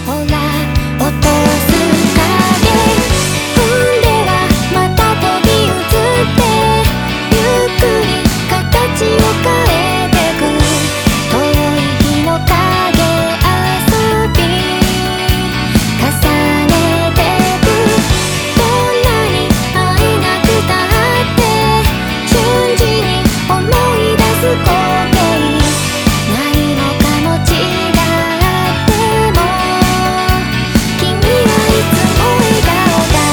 ほら落とす影踏んではまた飛び移ってゆっくり形を変えてく遠い日の影遊び重ねてくどんなに会えなくたって瞬時に思い出す光景何もかも違っても君はいつも笑顔だ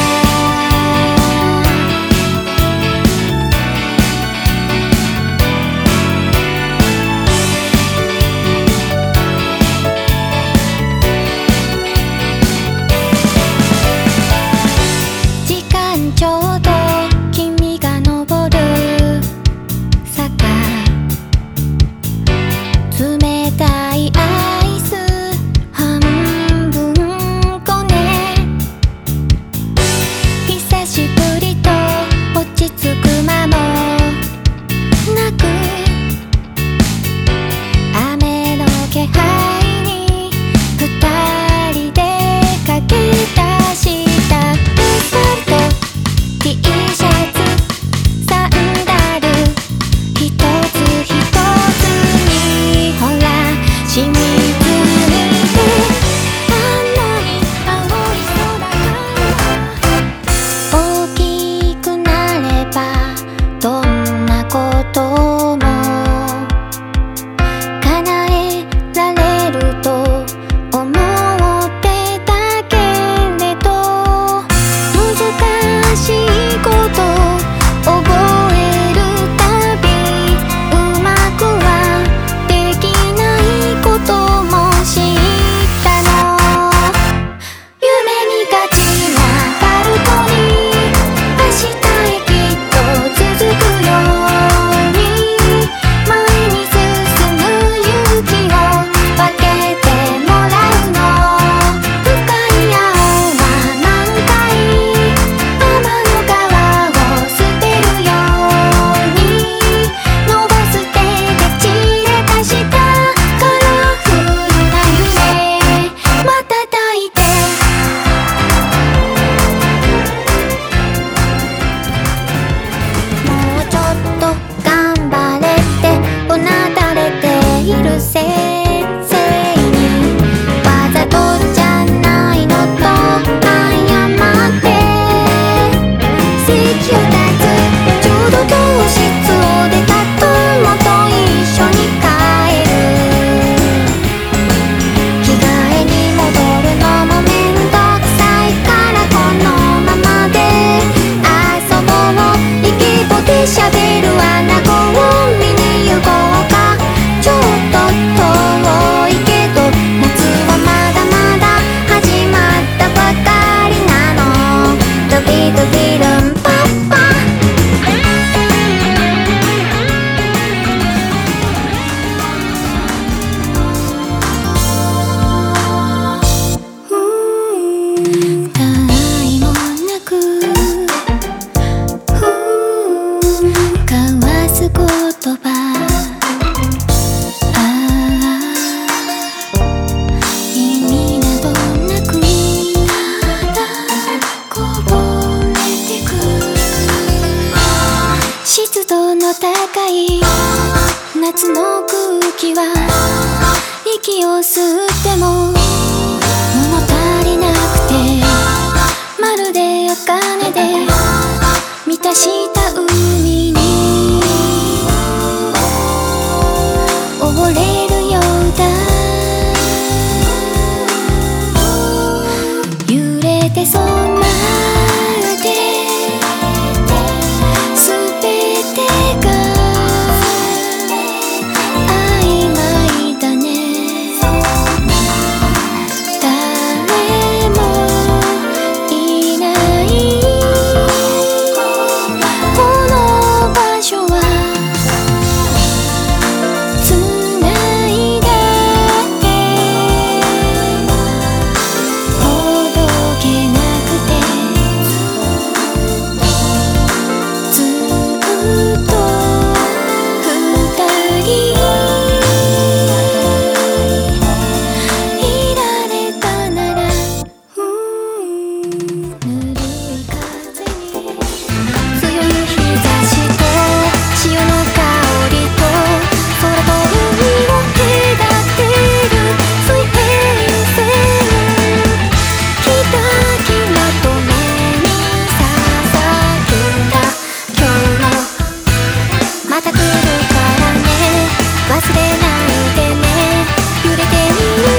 時間ちょうど君が登る坂冷たいアイス半分こね久しぶりと落ち着く間もなく雨の気配に二人で駆け出したアスファルト T シャツサンダル一つ一つにほら染みついてあんなに青い空が大きくなればどんなことも叶えられると思ってたけれど難しいこと覚えるたびうまくはできないことも知ったの夢見がちなバルコニー明日へきっと続くように前に進む勇気を分けてもらうの深い青は何回天の川を捨てるように伸ばす手で散れ出したカラフルな夢また抱いてもうちょっと頑張れってうなだれている先生にわざとじゃないのと謝って席を立つちょうど教室を出た友と一緒に帰る着替えに戻るのもめんどくさいからこのままで遊ぼうイケボで喋る穴子を見に行こうかちょっと遠いけど夏はまだまだ始まったばかりなのドビドビルンパッパたわいもなく交わす言葉ああ意味などなくただこぼれてく湿度の高い夏の空気は息を吸っても物足りなくてまるで茜で満たした海に溺れるようだ揺れて染まってすべてが曖昧だね誰もいないこ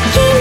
き